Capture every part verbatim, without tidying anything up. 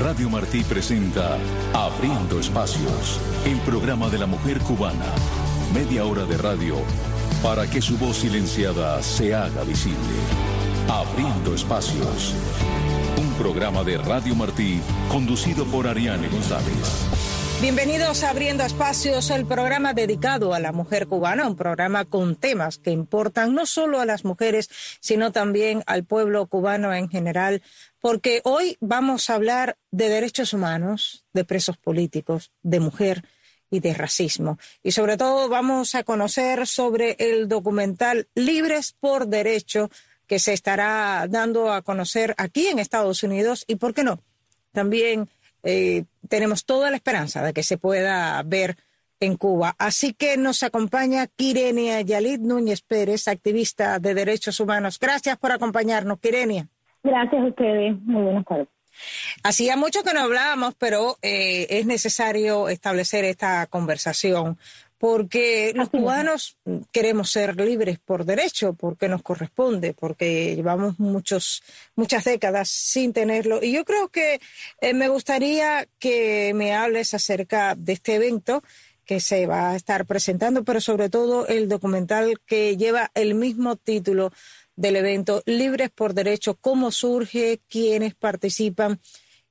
Radio Martí presenta Abriendo Espacios, el programa de la mujer cubana. Media hora de radio para que su voz silenciada se haga visible. Abriendo Espacios, un programa de Radio Martí conducido por Ariane González. Bienvenidos a Abriendo Espacios, el programa dedicado a la mujer cubana, un programa con temas que importan no solo a las mujeres, sino también al pueblo cubano en general, porque hoy vamos a hablar de derechos humanos, de presos políticos, de mujer y de racismo. Y sobre todo vamos a conocer sobre el documental Libres por Derecho, que se estará dando a conocer aquí en Estados Unidos y, ¿por qué no?, también Eh, tenemos toda la esperanza de que se pueda ver en Cuba. Así que nos acompaña Quirenia Yalid Núñez Pérez, activista de derechos humanos. Gracias por acompañarnos, Quirenia. Gracias a ustedes. Muy buenas tardes. Hacía mucho que no hablábamos, pero eh, es necesario establecer esta conversación porque los cubanos queremos ser libres por derecho, porque nos corresponde, porque llevamos muchos, muchas décadas sin tenerlo. Y yo creo que eh, me gustaría que me hables acerca de este evento que se va a estar presentando, pero sobre todo el documental que lleva el mismo título del evento, Libres por Derecho, cómo surge, quiénes participan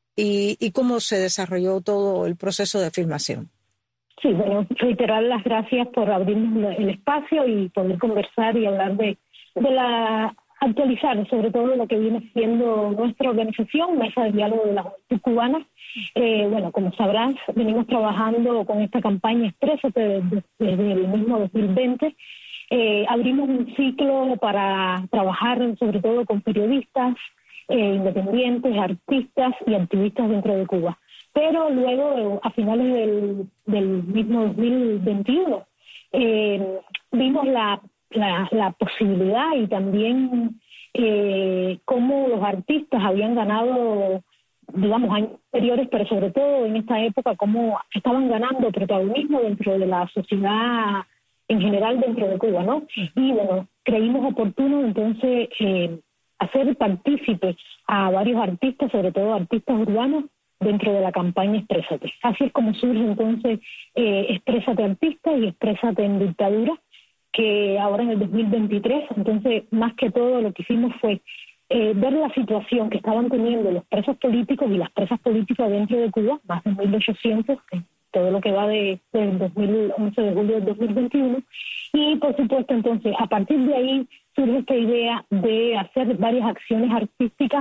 y, y cómo se desarrolló todo el proceso de filmación. Sí, bueno, reiterar las gracias por abrirnos el espacio y poder conversar y hablar de, de la, actualizar sobre todo lo que viene siendo nuestra organización, Mesa de Diálogo de la Juventud Cubana. Eh, bueno, como sabrás, venimos trabajando con esta campaña Exprésate desde, desde el mismo dos mil veinte. Eh, abrimos un ciclo para trabajar sobre todo con periodistas, eh, independientes, artistas y activistas dentro de Cuba. Pero luego, a finales del, del mismo dos mil veintiuno, eh, vimos la, la, la posibilidad y también eh, cómo los artistas habían ganado, digamos, años anteriores, pero sobre todo en esta época, cómo estaban ganando protagonismo dentro de la sociedad en general dentro de Cuba, ¿no? Y bueno, creímos oportuno entonces eh, hacer partícipes a varios artistas, sobre todo artistas urbanos, dentro de la campaña Exprésate. Así es como surge entonces eh, Exprésate Artista y Exprésate en Dictadura, que ahora en el dos mil veintitrés, entonces más que todo lo que hicimos fue eh, ver la situación que estaban teniendo los presos políticos y las presas políticas dentro de Cuba, más de mil ochocientos, eh, todo lo que va de, del dos mil once de julio del dos mil veintiuno, y por supuesto entonces a partir de ahí surge esta idea de hacer varias acciones artísticas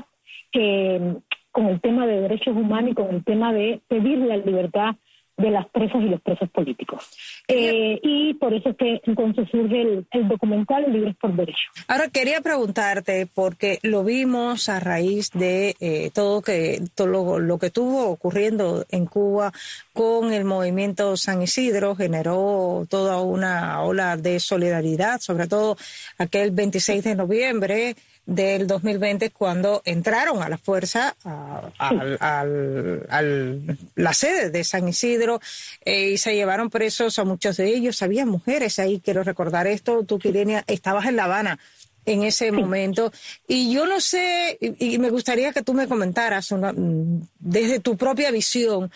eh, con el tema de derechos humanos y con el tema de pedir la libertad de las presas y los presos políticos. Eh, y por eso es que entonces surge el, el documental Libres por Derecho. Ahora quería preguntarte, porque lo vimos a raíz de eh, todo, que, todo lo, lo que estuvo ocurriendo en Cuba con el movimiento San Isidro, generó toda una ola de solidaridad, sobre todo aquel veintiséis de noviembre del dos mil veinte, cuando entraron a la fuerza a, a, a, a, a la sede de San Isidro eh, y se llevaron presos a muchos de ellos. Había mujeres ahí, quiero recordar esto. Tú, Quirenia, estabas en La Habana en ese momento, y yo no sé, y, y me gustaría que tú me comentaras una, desde tu propia visión,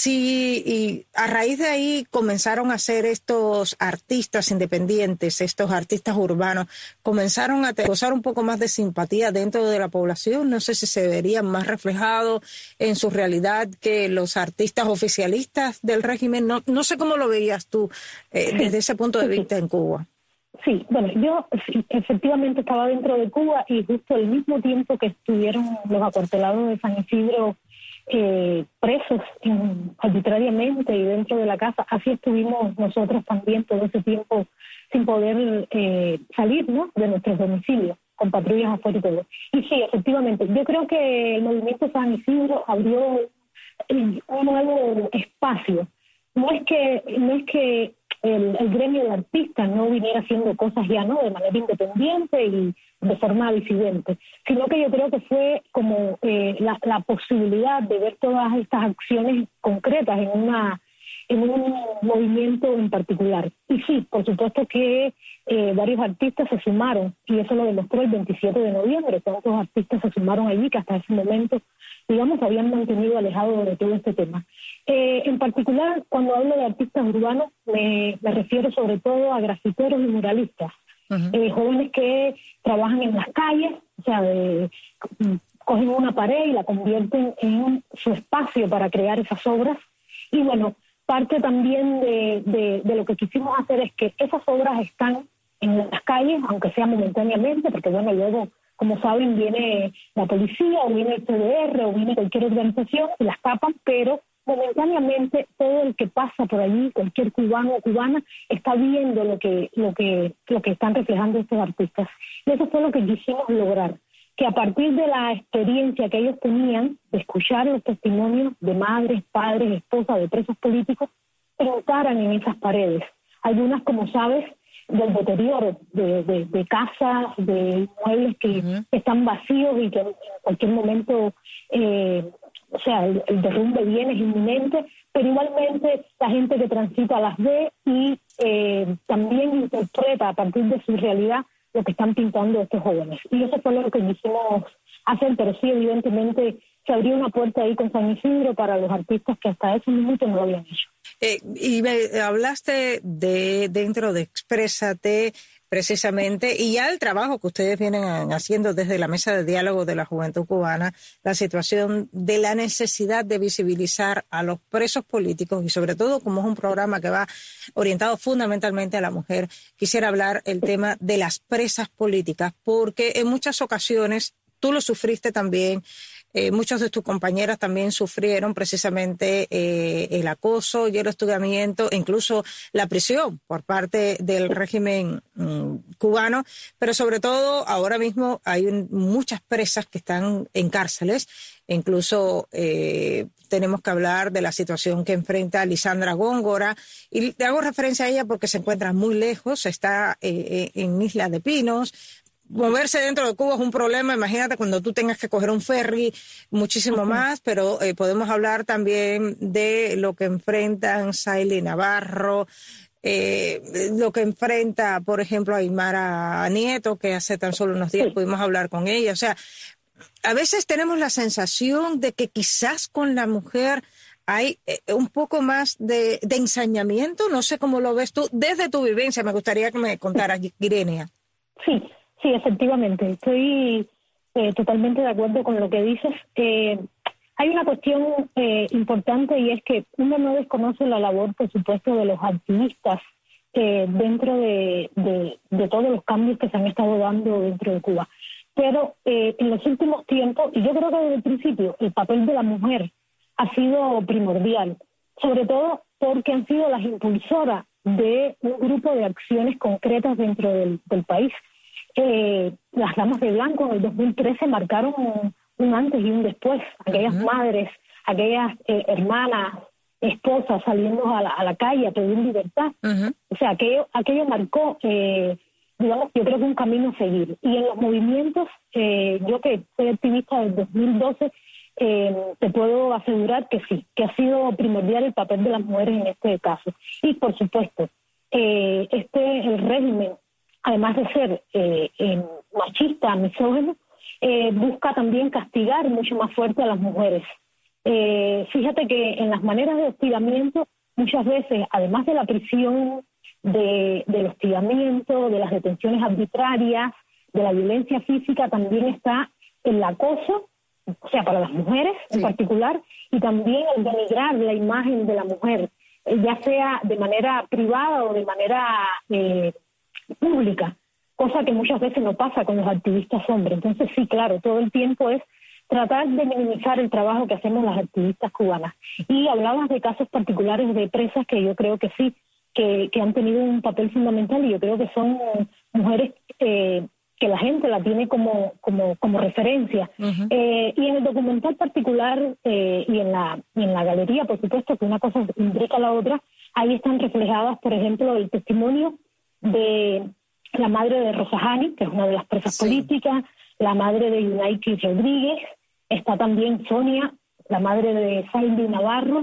si y a raíz de ahí comenzaron a ser estos artistas independientes, estos artistas urbanos, comenzaron a gozar un poco más de simpatía dentro de la población. No sé si se verían más reflejados en su realidad que los artistas oficialistas del régimen. No, no sé cómo lo veías tú eh, desde ese punto de vista en Cuba. Sí, bueno, yo sí, efectivamente estaba dentro de Cuba y justo al mismo tiempo que estuvieron los acuartelados de San Isidro eh, presos en, arbitrariamente y dentro de la casa, así estuvimos nosotros también todo ese tiempo sin poder eh, salir, ¿no?, de nuestros domicilios, con patrullas afuera y todo. Y sí, efectivamente, yo creo que el movimiento San Isidro abrió un nuevo espacio. No es que, no es que El, el gremio de artistas no viniera haciendo cosas ya no de manera independiente y de forma disidente, sino que yo creo que fue como eh, la, la posibilidad de ver todas estas acciones concretas en una en un movimiento en particular. Y sí, por supuesto que eh, varios artistas se sumaron, y eso lo demostró el veintisiete de noviembre, tantos artistas se sumaron allí que hasta ese momento, digamos, habían mantenido alejados de todo este tema. Eh, en particular, cuando hablo de artistas urbanos, me, me refiero sobre todo a grafiteros y muralistas, uh-huh. eh, jóvenes que trabajan en las calles, o sea, de, cogen una pared y la convierten en su espacio para crear esas obras. Y bueno, parte también de, de, de lo que quisimos hacer es que esas obras están en las calles, aunque sea momentáneamente, porque bueno, luego, como saben, viene la policía o viene el C D R o viene cualquier organización y las tapan, pero momentáneamente todo el que pasa por allí, cualquier cubano o cubana, está viendo lo que, lo que, lo que están reflejando estos artistas. Y eso fue lo que quisimos lograr, que a partir de la experiencia que ellos tenían de escuchar los testimonios de madres, padres, esposas de presos políticos, pintaran en esas paredes. Algunas, como sabes, del deterioro de, de, de casas, de muebles que uh-huh. están vacíos y que en cualquier momento, eh, o sea, el, el derrumbe viene, es inminente, pero igualmente la gente que transita las ve y eh, también interpreta a partir de su realidad lo que están pintando estos jóvenes. Y eso fue lo que quisimos hacer, pero sí, evidentemente, se abrió una puerta ahí con San Isidro para los artistas que hasta ese momento no lo habían hecho. Eh, y me hablaste de dentro de Exprésate, precisamente, y ya el trabajo que ustedes vienen haciendo desde la Mesa de Diálogo de la Juventud Cubana, la situación de la necesidad de visibilizar a los presos políticos y sobre todo, como es un programa que va orientado fundamentalmente a la mujer, quisiera hablar el tema de las presas políticas, porque en muchas ocasiones tú lo sufriste también. Eh, muchos de tus compañeras también sufrieron precisamente eh, el acoso y el hostigamiento, incluso la prisión por parte del régimen mm, cubano, pero sobre todo ahora mismo hay un, muchas presas que están en cárceles, incluso eh, tenemos que hablar de la situación que enfrenta Lisandra Góngora, y le hago referencia a ella porque se encuentra muy lejos, está eh, en Isla de Pinos. Moverse dentro de Cuba es un problema, imagínate cuando tú tengas que coger un ferry, muchísimo más, pero eh, podemos hablar también de lo que enfrentan Saily Navarro, eh, lo que enfrenta, por ejemplo, Aymara Nieto, que hace tan solo unos días pudimos hablar con ella. O sea, a veces tenemos la sensación de que quizás con la mujer hay eh, un poco más de, de ensañamiento, no sé cómo lo ves tú, desde tu vivencia, me gustaría que me contaras, Grenia. Sí. Sí, efectivamente, estoy eh, totalmente de acuerdo con lo que dices. Eh, hay una cuestión eh, importante y es que uno no desconoce la labor, por supuesto, de los activistas eh, dentro de, de, de todos los cambios que se han estado dando dentro de Cuba. Pero eh, en los últimos tiempos, y yo creo que desde el principio, el papel de la mujer ha sido primordial, sobre todo porque han sido las impulsoras de un grupo de acciones concretas dentro del, del país. Eh, las damas de blanco en el dos mil trece marcaron un, un antes y un después. Aquellas uh-huh. madres, aquellas eh, hermanas, esposas saliendo a la, a la calle a pedir libertad. Uh-huh. O sea, aquello, aquello marcó, eh, digamos, yo creo que un camino a seguir. Y en los movimientos, eh, yo que soy activista desde dos mil doce, eh, te puedo asegurar que sí, que ha sido primordial el papel de las mujeres en este caso. Y, por supuesto, eh, este el régimen, además de ser eh, eh, machista, misógino, eh, busca también castigar mucho más fuerte a las mujeres. Eh, fíjate que en las maneras de hostigamiento, muchas veces, además de la prisión, de, del hostigamiento, de las detenciones arbitrarias, de la violencia física, también está el acoso, o sea, para las mujeres sí. en particular, y también el denigrar la imagen de la mujer, eh, ya sea de manera privada o de manera Eh, pública, cosa que muchas veces no pasa con los activistas hombres. Entonces sí, claro, todo el tiempo es tratar de minimizar el trabajo que hacemos las activistas cubanas. Y hablabas de casos particulares de presas que yo creo que sí, que, que han tenido un papel fundamental y yo creo que son mujeres eh, que la gente la tiene como como como referencia. Uh-huh. Eh, y en el documental particular eh, y en la y en la galería, por supuesto, que una cosa implica a la otra, ahí están reflejadas, por ejemplo, el testimonio de la madre de Rosa Hani, que es una de las presas sí. políticas, la madre de Yunaiki Rodríguez, está también Sonia, la madre de Saily Navarro,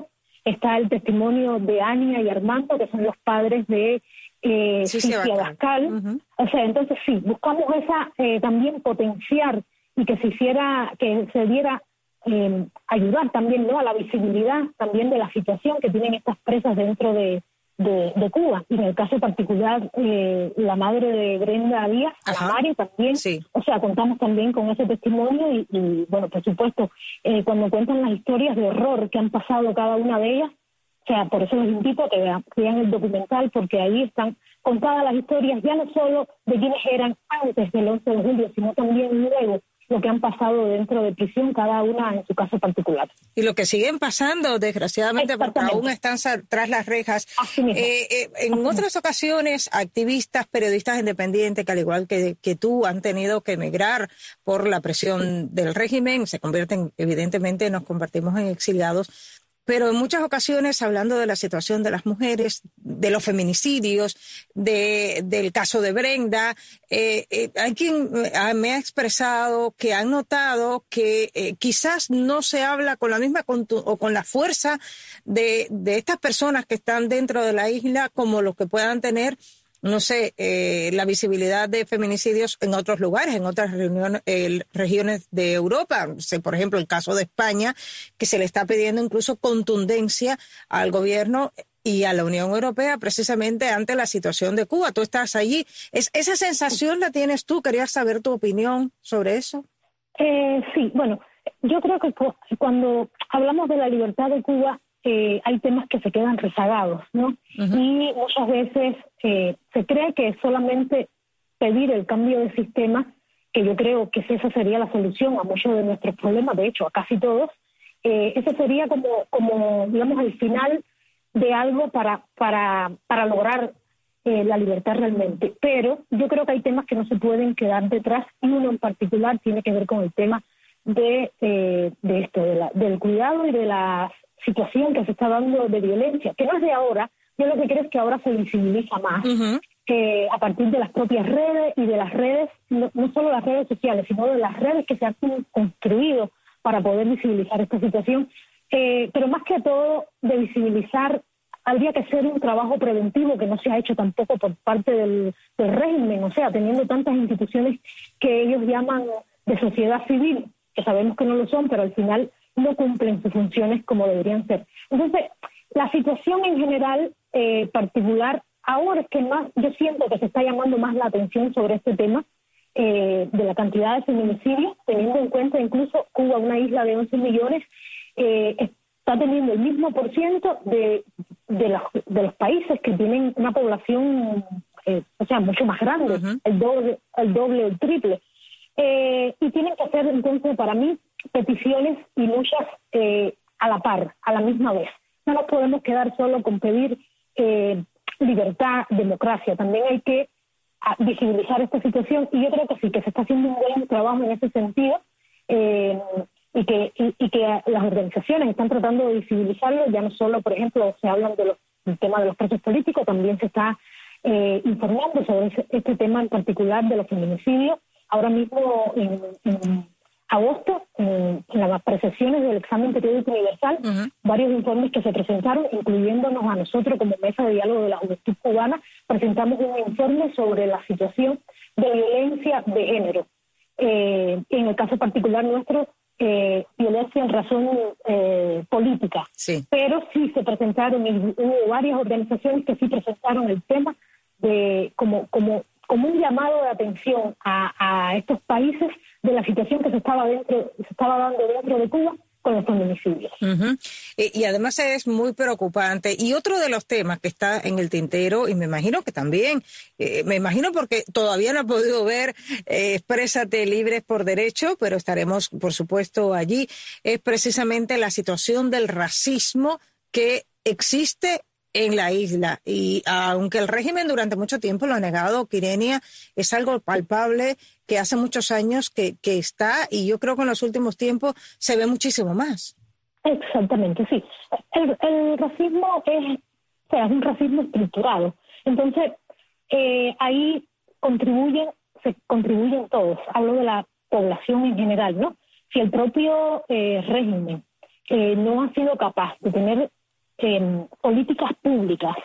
está el testimonio de Ania y Armando, que son los padres de eh, Cicia Abascal. Uh-huh. O sea, entonces sí, buscamos esa eh, también potenciar y que se hiciera, que se diera eh, ayudar también, ¿no?, a la visibilidad también de la situación que tienen estas presas dentro de, de, de Cuba. Y en el caso particular, eh, la madre de Brenda Díaz, la Mari también, sí. O sea, contamos también con ese testimonio y, y bueno, por supuesto, eh, cuando cuentan las historias de horror que han pasado cada una de ellas, o sea, por eso les invito a que vean, que vean el documental, porque ahí están contadas las historias, ya no solo de quienes eran antes del once de julio, sino también luego lo que han pasado dentro de prisión, cada una en su caso particular. Y lo que siguen pasando, desgraciadamente, porque aún están tras las rejas. Eh, eh, en otras ocasiones, activistas, periodistas independientes, que al igual que, que tú, han tenido que emigrar por la presión del régimen, se convierten, evidentemente, nos convertimos en exiliados. Pero en muchas ocasiones, hablando de la situación de las mujeres, de los feminicidios, de, del caso de Brenda, eh, eh, hay quien me ha expresado que han notado que eh, quizás no se habla con la misma contu- o con la fuerza de, de estas personas que están dentro de la isla como los que puedan tener, no sé, eh, la visibilidad de feminicidios en otros lugares, en otras reuniones, eh, regiones de Europa. Sé, por ejemplo, el caso de España, que se le está pidiendo incluso contundencia al gobierno y a la Unión Europea precisamente ante la situación de Cuba. Tú estás allí. ¿Es, esa sensación la tienes tú? Quería saber tu opinión sobre eso. Eh, sí, bueno, yo creo que cuando hablamos de la libertad de Cuba, Eh, hay temas que se quedan rezagados, ¿no? Uh-huh. Y muchas veces eh, se cree que solamente pedir el cambio de sistema, que yo creo que esa sería la solución a muchos de nuestros problemas, de hecho a casi todos, eh, ese sería como, como digamos, el final de algo para, para, para lograr eh, la libertad realmente. Pero yo creo que hay temas que no se pueden quedar detrás, y uno en particular tiene que ver con el tema de, eh, de esto, de la, del cuidado y de las situación que se está dando de violencia, que no es de ahora. Yo lo que creo es que ahora se visibiliza más, uh-huh. eh, a partir de las propias redes y de las redes, no, no solo las redes sociales, sino de las redes que se han construido para poder visibilizar esta situación. Eh, pero más que todo, de visibilizar, habría que hacer un trabajo preventivo que no se ha hecho tampoco por parte del, del régimen, o sea, teniendo tantas instituciones que ellos llaman de sociedad civil, que sabemos que no lo son, pero al final no cumplen sus funciones como deberían ser. Entonces, la situación en general, eh, particular, ahora es que más, yo siento que se está llamando más la atención sobre este tema eh, de la cantidad de feminicidios, teniendo en cuenta incluso Cuba, una isla de once millones, eh, está teniendo el mismo por ciento de, de, los, de los países que tienen una población, eh, o sea, mucho más grande, uh-huh. el doble, el doble o el triple. Eh, y tienen que hacer, entonces, para mí, peticiones y muchas eh, a la par, a la misma vez. No nos podemos quedar solo con pedir eh, libertad, democracia. También hay que a, visibilizar esta situación, y yo creo que sí, que se está haciendo un buen trabajo en ese sentido, eh, y, que, y, y que las organizaciones están tratando de visibilizarlo. Ya no solo, por ejemplo, se hablan de los, del tema de los presos políticos, también se está eh, informando sobre ese, este tema en particular de los feminicidios. Ahora mismo, en, en agosto, en, en las apreciaciones del examen periódico universal, uh-huh. varios informes que se presentaron, incluyéndonos a nosotros como Mesa de Diálogo de la Juventud Cubana, presentamos un informe sobre la situación de violencia de género. Eh, en el caso particular nuestro, eh, violencia en razón eh, política. Sí. Pero sí se presentaron, y hubo varias organizaciones que sí presentaron el tema de como como como un llamado de atención a, a estos países de la situación que se estaba dentro se estaba dando dentro de Cuba con los feminicidios. Uh-huh. Y, y además es muy preocupante. Y otro de los temas que está en el tintero, y me imagino que también, eh, me imagino porque todavía no he podido ver eh, Exprésate Libres por Derecho, pero estaremos, por supuesto, allí, es precisamente la situación del racismo que existe en la isla. Y aunque el régimen durante mucho tiempo lo ha negado, Kyrenia, es algo palpable que hace muchos años que, que está, y yo creo que en los últimos tiempos se ve muchísimo más. Exactamente, sí. El, el racismo es, o sea, es un racismo estructurado. Entonces, eh, ahí contribuyen, se contribuyen todos. Hablo de la población en general, ¿no? Si el propio eh, régimen eh, no ha sido capaz de tener eh, políticas públicas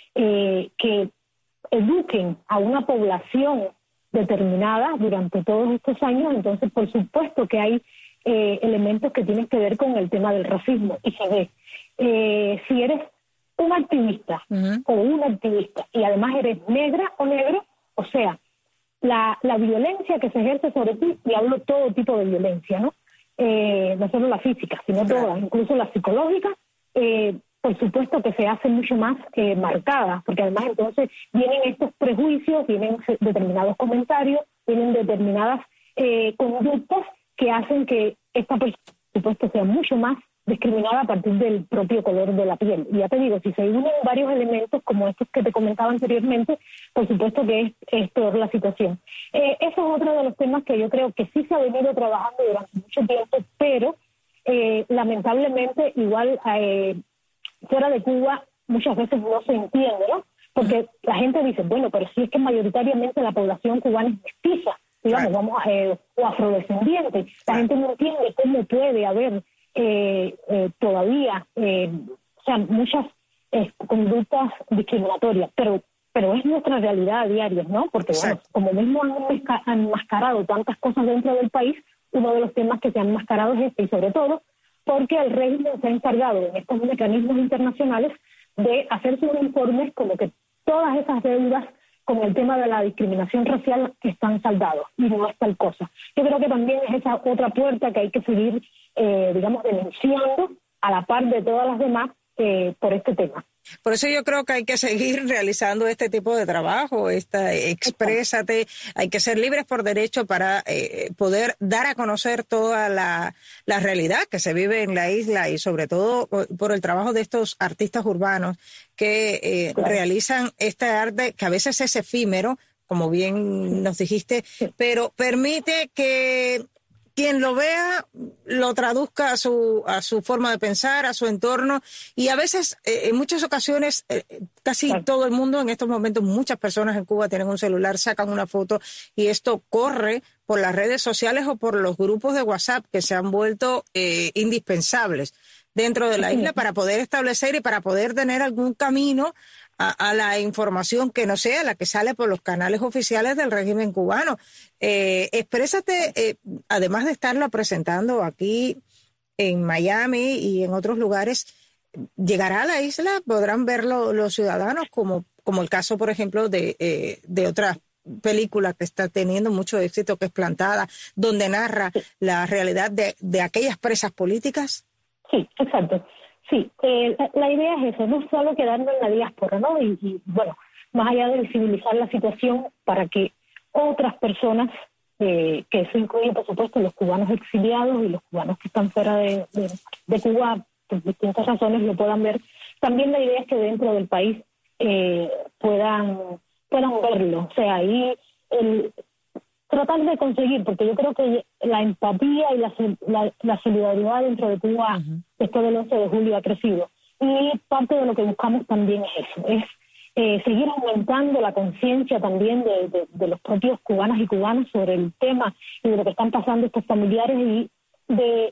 eh, que eduquen a una población determinada durante todos estos años, entonces por supuesto que hay eh, elementos que tienen que ver con el tema del racismo. Y se ve, eh, si eres un activista uh-huh. o una activista y además eres negra o negro, o sea, la, la violencia que se ejerce sobre ti, y hablo todo tipo de violencia, ¿no? Eh, no solo la física, sino claro. todas, incluso la psicológica, eh, por supuesto que se hace mucho más eh, marcada, porque además entonces vienen estos prejuicios, vienen determinados comentarios, vienen determinadas eh, conductas que hacen que esta persona, por supuesto, sea mucho más discriminada a partir del propio color de la piel. Y ya te digo, si se unen varios elementos como estos que te comentaba anteriormente, por supuesto que es, es peor la situación. Eh, eso es otro de los temas que yo creo que sí se ha venido trabajando durante mucho tiempo, pero eh, lamentablemente igual eh, fuera de Cuba muchas veces no se entiende, ¿no? Porque la gente dice, bueno, pero si es que mayoritariamente la población cubana es mestiza, digamos, right. vamos a, eh, o afrodescendiente, right. la gente no entiende cómo puede haber Eh, eh, todavía, eh, o sea, muchas eh, conductas discriminatorias, pero pero es nuestra realidad diaria, ¿no? Porque, bueno, como mismo han enmascarado tantas cosas dentro del país, uno de los temas que se han enmascarado es este, y sobre todo porque el régimen se ha encargado en estos mecanismos internacionales de hacer sus informes como que todas esas deudas con el tema de la discriminación racial que están saldados, y no es tal cosa. Yo creo que también es esa otra puerta que hay que seguir, eh, digamos, denunciando a la par de todas las demás eh, por este tema. Por eso yo creo que hay que seguir realizando este tipo de trabajo, esta exprésate, hay que ser libres por derecho para eh, poder dar a conocer toda la, la realidad que se vive en la isla, y sobre todo por el trabajo de estos artistas urbanos que eh, claro. realizan este arte que a veces es efímero, como bien nos dijiste, pero permite que quien lo vea lo traduzca a su a su forma de pensar, a su entorno, y a veces, eh, en muchas ocasiones, eh, casi claro. todo el mundo en estos momentos, muchas personas en Cuba tienen un celular, sacan una foto y esto corre por las redes sociales o por los grupos de WhatsApp que se han vuelto eh, indispensables dentro de la isla para poder establecer y para poder tener algún camino A, a la información que no sea la que sale por los canales oficiales del régimen cubano. Eh, exprésate, eh, además de estarlo presentando aquí en Miami y en otros lugares, ¿llegará a la isla? ¿Podrán verlo los ciudadanos? Como, como el caso, por ejemplo, de, eh, de otra película que está teniendo mucho éxito, que es Plantada, donde narra la realidad de, de aquellas presas políticas. Sí, exacto. Sí, eh, la, la idea es eso, no solo quedarnos en la diáspora, ¿no? Y, y bueno, más allá de visibilizar la situación para que otras personas, eh, que eso incluye, por supuesto, los cubanos exiliados y los cubanos que están fuera de, de, de Cuba, por distintas razones, lo puedan ver. También la idea es que dentro del país eh, puedan, puedan verlo. O sea, ahí el tratar de conseguir, porque yo creo que la empatía y la, la, la solidaridad dentro de Cuba uh-huh. después del once de julio ha crecido. Y parte de lo que buscamos también es eso, es eh, seguir aumentando la conciencia también de, de, de los propios cubanas y cubanos sobre el tema y de lo que están pasando estos familiares, y de,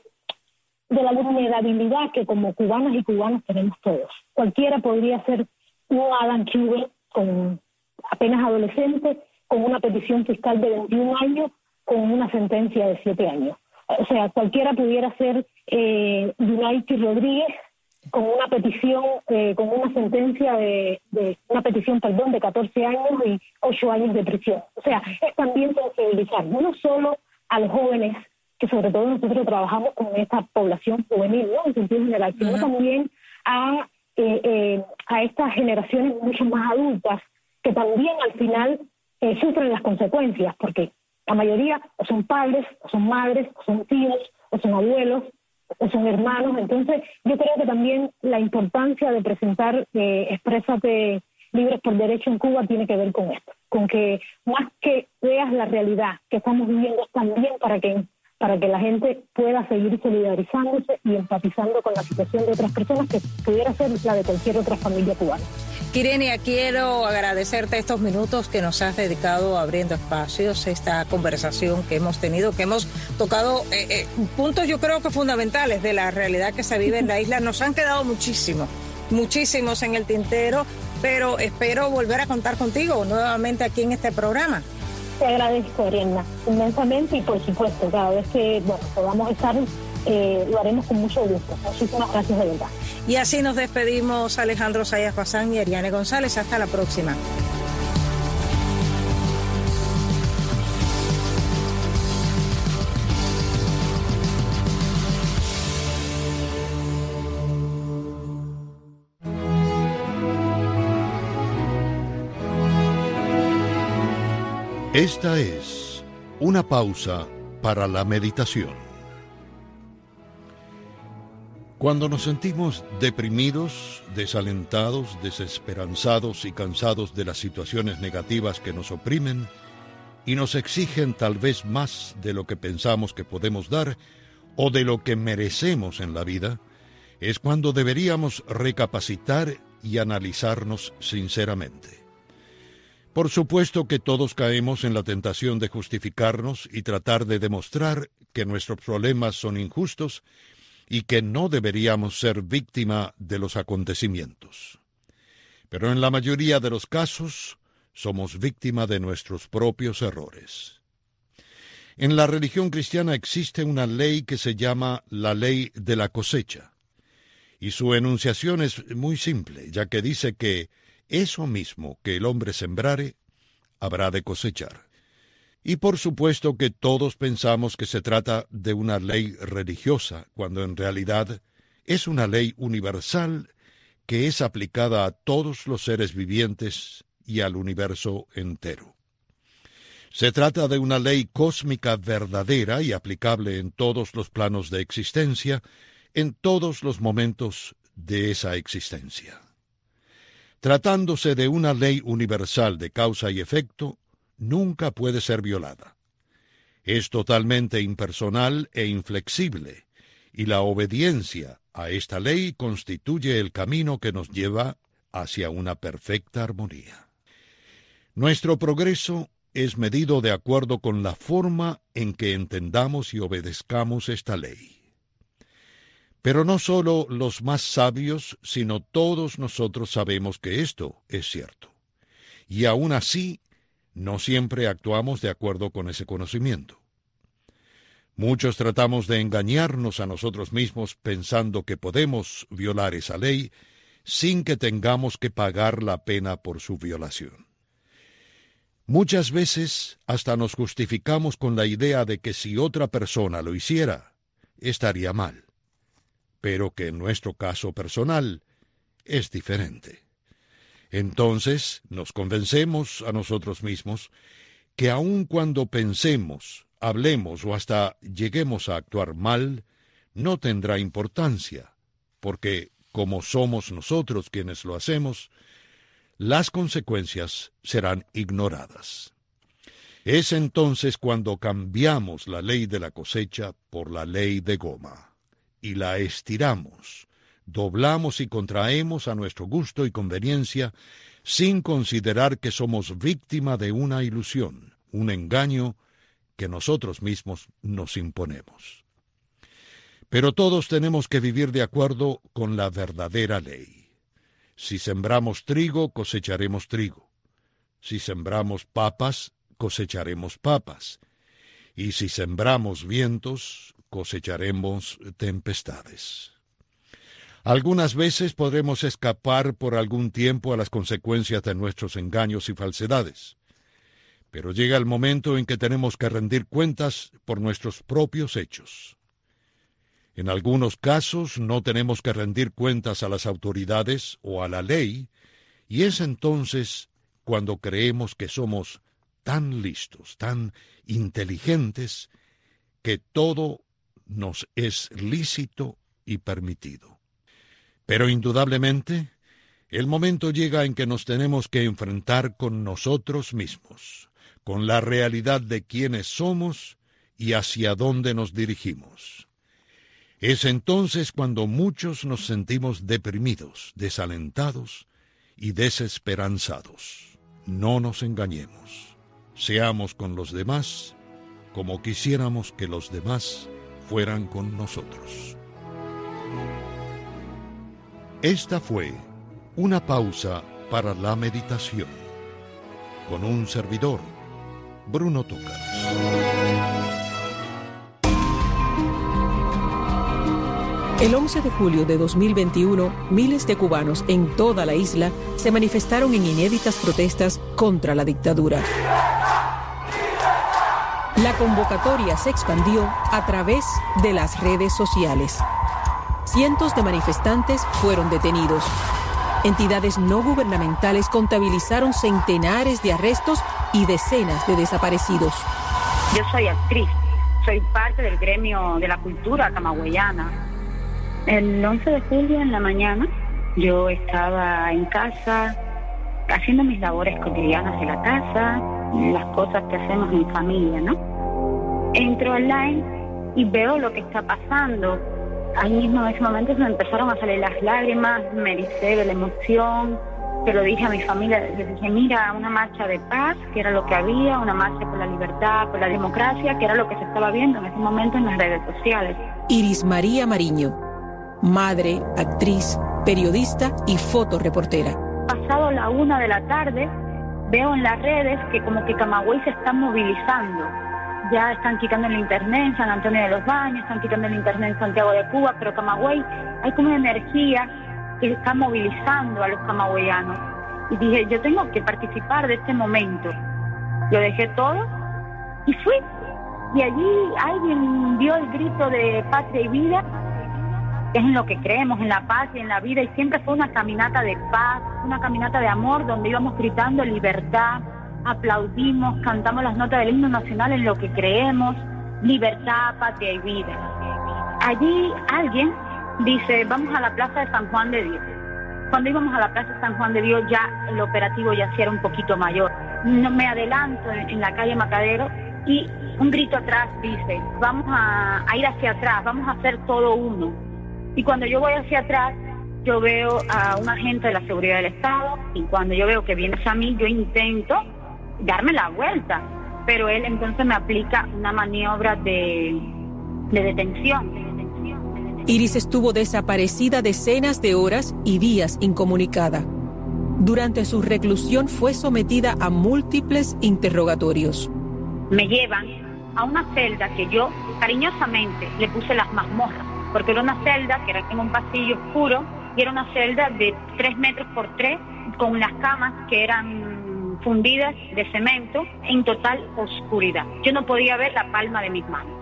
de la vulnerabilidad que como cubanas y cubanos tenemos todos. Cualquiera podría ser un Alan Turing con apenas adolescente, con una petición fiscal de veintiún años, con una sentencia de siete años. O sea, cualquiera pudiera ser eh, Yunaiti Rodríguez con una petición, eh, con una sentencia de, de, una petición, perdón, de catorce años y ocho años de prisión. O sea, es también sensibilizar, no solo a los jóvenes, que sobre todo nosotros trabajamos con esta población juvenil, ¿no?, en sentido general, sino uh-huh. también a, eh, eh, a estas generaciones mucho más adultas, que también al final Eh, sufren las consecuencias, porque la mayoría o son padres, o son madres, o son tíos, o son abuelos, o son hermanos. Entonces yo creo que también la importancia de presentar eh, Exprésate Libres por Derecho en Cuba tiene que ver con esto, con que más que veas la realidad que estamos viviendo, también para que para que la gente pueda seguir solidarizándose y empatizando con la situación de otras personas, que pudiera ser la de cualquier otra familia cubana. Kyrenia, quiero agradecerte estos minutos que nos has dedicado Abriendo Espacios, esta conversación que hemos tenido, que hemos tocado eh, eh, puntos yo creo que fundamentales de la realidad que se vive en la isla. Nos han quedado muchísimos, muchísimos en el tintero, pero espero volver a contar contigo nuevamente aquí en este programa. Te agradezco, Ariadna, inmensamente, y por supuesto, cada vez que bueno, podamos estar, eh, lo haremos con mucho gusto. Muchísimas gracias de verdad. Y así nos despedimos, Alejandro Zayas Bazán y Ariane González. Hasta la próxima. Esta es una pausa para la meditación. Cuando nos sentimos deprimidos, desalentados, desesperanzados y cansados de las situaciones negativas que nos oprimen y nos exigen tal vez más de lo que pensamos que podemos dar o de lo que merecemos en la vida, es cuando deberíamos recapacitar y analizarnos sinceramente. Por supuesto que todos caemos en la tentación de justificarnos y tratar de demostrar que nuestros problemas son injustos y que no deberíamos ser víctima de los acontecimientos. Pero en la mayoría de los casos, somos víctima de nuestros propios errores. En la religión cristiana existe una ley que se llama la ley de la cosecha, y su enunciación es muy simple, ya que dice que eso mismo que el hombre sembrare, habrá de cosechar. Y por supuesto que todos pensamos que se trata de una ley religiosa, cuando en realidad es una ley universal que es aplicada a todos los seres vivientes y al universo entero. Se trata de una ley cósmica verdadera y aplicable en todos los planos de existencia, en todos los momentos de esa existencia. Tratándose de una ley universal de causa y efecto, nunca puede ser violada. Es totalmente impersonal e inflexible, y la obediencia a esta ley constituye el camino que nos lleva hacia una perfecta armonía. Nuestro progreso es medido de acuerdo con la forma en que entendamos y obedezcamos esta ley. Pero no solo los más sabios, sino todos nosotros sabemos que esto es cierto. Y aún así, no siempre actuamos de acuerdo con ese conocimiento. Muchos tratamos de engañarnos a nosotros mismos pensando que podemos violar esa ley sin que tengamos que pagar la pena por su violación. Muchas veces hasta nos justificamos con la idea de que si otra persona lo hiciera, estaría mal. Pero que en nuestro caso personal es diferente. Entonces nos convencemos a nosotros mismos que aun cuando pensemos, hablemos o hasta lleguemos a actuar mal, no tendrá importancia, porque como somos nosotros quienes lo hacemos, las consecuencias serán ignoradas. Es entonces cuando cambiamos la ley de la cosecha por la ley de goma. Y la estiramos, doblamos y contraemos a nuestro gusto y conveniencia, sin considerar que somos víctima de una ilusión, un engaño que nosotros mismos nos imponemos. Pero todos tenemos que vivir de acuerdo con la verdadera ley. Si sembramos trigo, cosecharemos trigo. Si sembramos papas, cosecharemos papas. Y si sembramos vientos, cosecharemos tempestades. Algunas veces podremos escapar por algún tiempo a las consecuencias de nuestros engaños y falsedades, pero llega el momento en que tenemos que rendir cuentas por nuestros propios hechos. En algunos casos no tenemos que rendir cuentas a las autoridades o a la ley, y es entonces cuando creemos que somos tan listos, tan inteligentes, que todo nos es lícito y permitido. Pero indudablemente, el momento llega en que nos tenemos que enfrentar con nosotros mismos, con la realidad de quiénes somos y hacia dónde nos dirigimos. Es entonces cuando muchos nos sentimos deprimidos, desalentados y desesperanzados. No nos engañemos. Seamos con los demás como quisiéramos que los demás fueran con nosotros. Esta fue una pausa para la meditación con un servidor, Bruno Tócaras. El once de julio de dos mil veintiuno, miles de cubanos en toda la isla se manifestaron en inéditas protestas contra la dictadura. La convocatoria se expandió a través de las redes sociales. Cientos de manifestantes fueron detenidos. Entidades no gubernamentales contabilizaron centenares de arrestos y decenas de desaparecidos. Yo soy actriz, soy parte del gremio de la cultura camagüeyana. El once de julio en la mañana yo estaba en casa haciendo mis labores cotidianas de la casa, las cosas que hacemos en familia, ¿no? Entro online y veo lo que está pasando. Ahí mismo en ese momento se me empezaron a salir las lágrimas, me ericé de la emoción, se lo dije a mi familia, les dije, mira, una marcha de paz, que era lo que había, una marcha por la libertad, por la democracia, que era lo que se estaba viendo en ese momento en las redes sociales. Iris María Mariño, madre, actriz, periodista y fotoreportera. Pasado la una de la tarde, veo en las redes que como que Camagüey se está movilizando. Ya están quitando el internet en San Antonio de los Baños, están quitando el internet en Santiago de Cuba, pero Camagüey, hay como una energía que está movilizando a los camagüeyanos. Y dije, yo tengo que participar de este momento. Lo dejé todo y fui. Y allí alguien dio el grito de patria y vida, que es en lo que creemos, en la paz y en la vida, y siempre fue una caminata de paz, una caminata de amor, donde íbamos gritando libertad, aplaudimos, cantamos las notas del himno nacional en lo que creemos, libertad, patria y vida. Allí alguien dice, vamos a la Plaza de San Juan de Dios. Cuando íbamos a la Plaza de San Juan de Dios ya el operativo ya sí era un poquito mayor. No, me adelanto en, en la calle Macadero y un grito atrás dice, vamos a, a ir hacia atrás, vamos a hacer todo uno. Y cuando yo voy hacia atrás, yo veo a un agente de la seguridad del Estado, y cuando yo veo que viene a mí, yo intento darme la vuelta, pero él entonces me aplica una maniobra de, de detención. Iris estuvo desaparecida decenas de horas y días incomunicada. Durante su reclusión fue sometida a múltiples interrogatorios. Me llevan a una celda que yo cariñosamente le puse las mazmorras, porque era una celda que era en un pasillo oscuro y era una celda de tres metros por tres con unas camas que eran fundidas de cemento en total oscuridad. Yo no podía ver la palma de mis manos.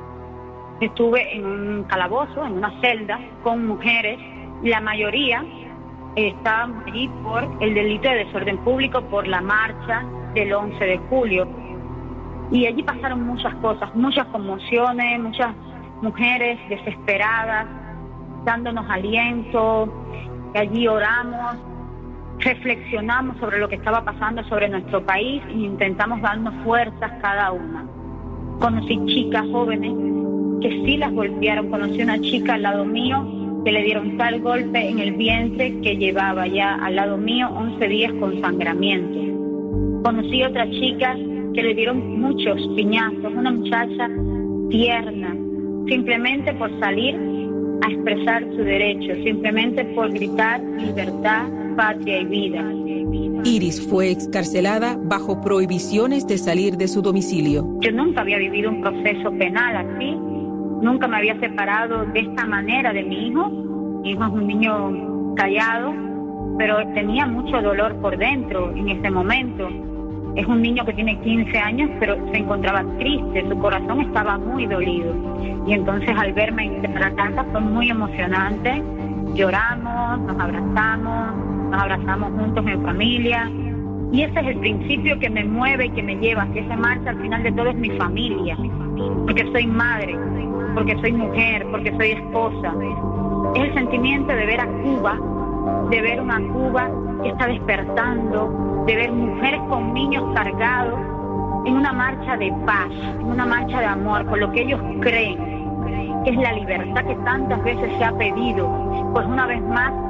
Estuve en un calabozo, en una celda, con mujeres. La mayoría estaban allí por el delito de desorden público, por la marcha del once de julio. Y allí pasaron muchas cosas, muchas conmociones, muchas mujeres desesperadas, dándonos aliento. Allí oramos, reflexionamos sobre lo que estaba pasando sobre nuestro país e intentamos darnos fuerzas cada una. Conocí chicas jóvenes que sí las golpearon. Conocí una chica al lado mío que le dieron tal golpe en el vientre que llevaba ya al lado mío once días con sangramiento. Conocí otras chicas que le dieron muchos piñazos, una muchacha tierna, simplemente por salir a expresar su derecho, simplemente por gritar libertad, patria y vida. Iris fue excarcelada bajo prohibiciones de salir de su domicilio. Yo nunca había vivido un proceso penal así, nunca me había separado de esta manera de mi hijo. Mi hijo es un niño callado, pero tenía mucho dolor por dentro en ese momento. Es un niño que tiene quince años, pero se encontraba triste, su corazón estaba muy dolido. Y entonces al verme en la casa fue muy emocionante. Lloramos, nos abrazamos, nos abrazamos juntos en familia. Y ese es el principio que me mueve y que me lleva hacia esa marcha. Al final de todo es mi familia, porque soy madre, porque soy mujer, porque soy esposa. Es el sentimiento de ver a Cuba, de ver una Cuba que está despertando, de ver mujeres con niños cargados en una marcha de paz, en una marcha de amor, por lo que ellos creen, que es la libertad que tantas veces se ha pedido. Pues una vez más